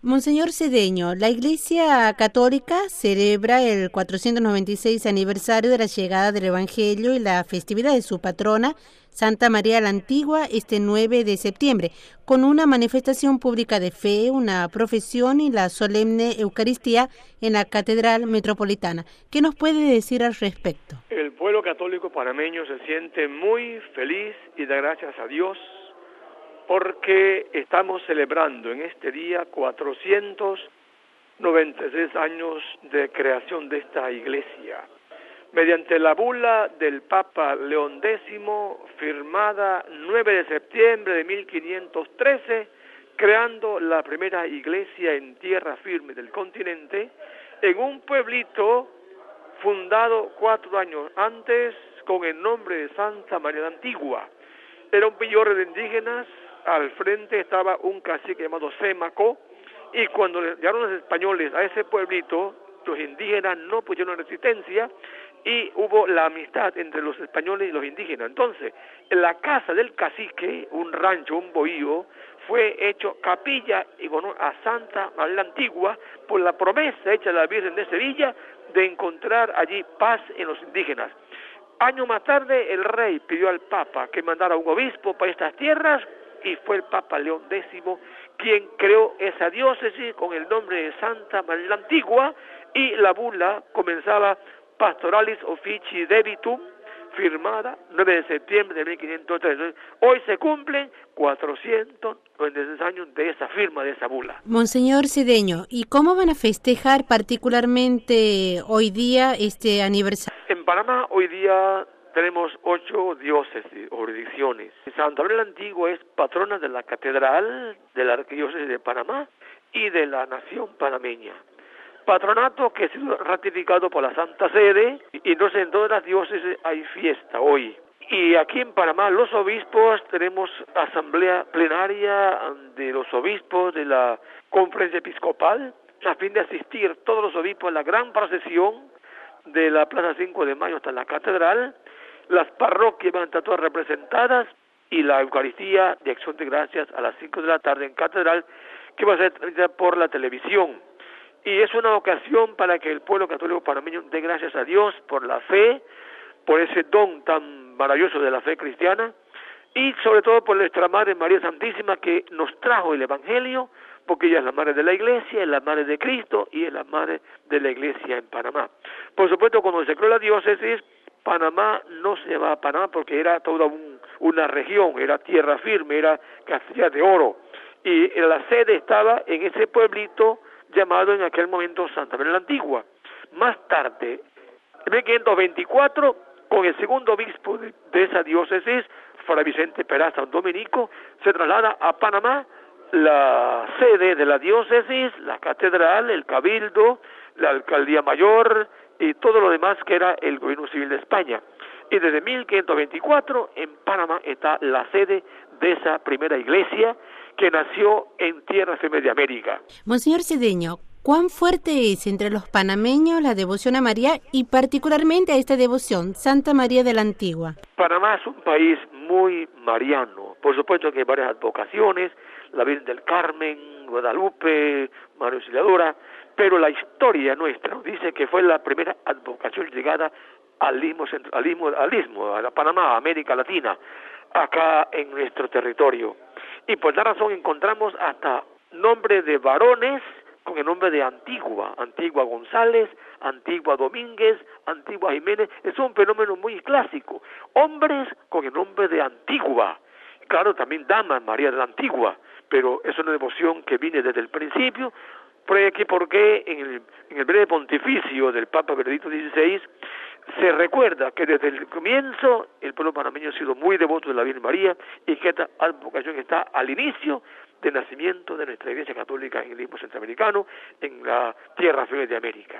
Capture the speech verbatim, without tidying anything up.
Monseñor Cedeño, la Iglesia Católica celebra el cuatrocientos noventa y seis aniversario de la llegada del Evangelio y la festividad de su patrona, Santa María la Antigua, este nueve de septiembre, con una manifestación pública de fe, una profesión y la solemne Eucaristía en la Catedral Metropolitana. ¿Qué nos puede decir al respecto? El pueblo católico panameño se siente muy feliz y da gracias a Dios porque estamos celebrando en este día cuatrocientos noventa y seis años de creación de esta iglesia. Mediante la bula del Papa León décimo, firmada nueve de septiembre de mil quinientos trece, creando la primera iglesia en tierra firme del continente, en un pueblito fundado cuatro años antes con el nombre de Santa María la Antigua. Era un villorrio de indígenas. Al frente estaba un cacique llamado Sémaco, y cuando llegaron los españoles a ese pueblito, los indígenas no pusieron resistencia y hubo la amistad entre los españoles y los indígenas. Entonces, en la casa del cacique, un rancho, un bohío, fue hecho capilla en honor a Santa María la Antigua por la promesa hecha a la Virgen de Sevilla de encontrar allí paz en los indígenas. Años más tarde, el rey pidió al Papa que mandara un obispo para estas tierras, y fue el Papa León décimo quien creó esa diócesis con el nombre de Santa María la Antigua, y la bula comenzaba Pastoralis Officii Debitum, firmada nueve de septiembre de mil quinientos tres. Hoy se cumplen cuatrocientos noventa y seis años de esa firma, de esa bula. Monseñor Cedeño, ¿y cómo van a festejar particularmente hoy día este aniversario? En Panamá hoy día tenemos ocho diócesis o jurisdicciones. Santa María la Antigua es patrona de la Catedral, de la Arquidiócesis de Panamá y de la nación panameña. Patronato que ha sido ratificado por la Santa Sede, y entonces en todas las diócesis hay fiesta hoy. Y aquí en Panamá los obispos tenemos asamblea plenaria de los obispos de la Conferencia Episcopal, a fin de asistir todos los obispos a la gran procesión de la Plaza cinco de Mayo hasta la Catedral. Las parroquias van a estar todas representadas, y la Eucaristía de Acción de Gracias a las cinco de la tarde en Catedral, que va a ser transmitida por la televisión. Y es una ocasión para que el pueblo católico panameño dé gracias a Dios por la fe, por ese don tan maravilloso de la fe cristiana, y sobre todo por nuestra Madre María Santísima, que nos trajo el Evangelio, porque ella es la Madre de la Iglesia, es la Madre de Cristo y es la Madre de la Iglesia en Panamá. Por supuesto, cuando se creó la diócesis, Panamá no se llamaba Panamá porque era toda un, una región, era tierra firme, era Castilla de Oro, y la sede estaba en ese pueblito llamado en aquel momento Santa María la Antigua. Más tarde, en mil quinientos veinticuatro, con el segundo obispo de, de esa diócesis, Fray Vicente Peraza, un dominico, se traslada a Panamá la sede de la diócesis, la catedral, el cabildo, la alcaldía mayor y todo lo demás que era el gobierno civil de España. Y desde mil quinientos veinticuatro en Panamá está la sede de esa primera iglesia que nació en tierra firme de América. Monseñor Cedeño, ¿cuán fuerte es entre los panameños la devoción a María y particularmente a esta devoción, Santa María de la Antigua? Panamá es un país muy mariano. Por supuesto que hay varias advocaciones, la Virgen del Carmen, Guadalupe, María Auxiliadora, pero la historia nuestra nos dice que fue la primera advocación llegada al istmo, al istmo, al istmo, a la Panamá, a América Latina, acá en nuestro territorio. Y por esa razón encontramos hasta nombre de varones con el nombre de Antigua, Antigua González, Antigua Domínguez, Antigua Jiménez. Es un fenómeno muy clásico. Hombres con el nombre de Antigua. Claro, también damas, María de la Antigua, pero es una devoción que viene desde el principio. Por aquí, porque en el, en el breve pontificio del Papa Benedicto dieciséis se recuerda que desde el comienzo el pueblo panameño ha sido muy devoto de la Virgen María, y que esta advocación está al inicio del nacimiento de nuestra Iglesia Católica en el istmo centroamericano, en la tierra firme de América.